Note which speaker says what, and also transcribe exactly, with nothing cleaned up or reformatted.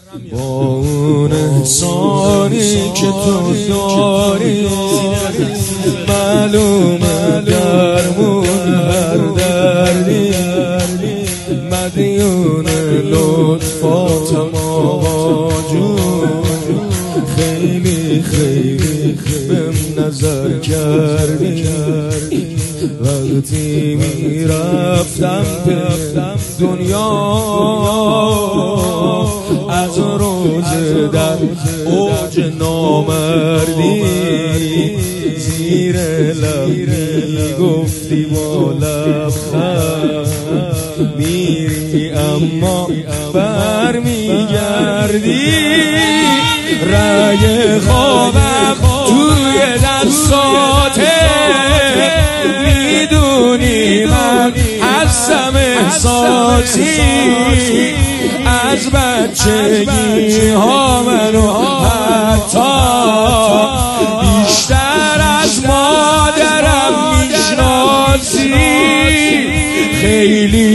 Speaker 1: با اون احسانی که تو داری معلومه درمون هر دردی مدیون لطفاتم آقا جون خیلی خیلی بهم نظر کردی وقتی میرفتم دنیا از روز در اوج نامردی زیر لب میگفتی با لبخند میری اما بر میگردی رأی خوابم توی دستاته میدونی من هستم احساسی از بچگی ها منو حتی بیشتر از مادرم میشناسی خیلی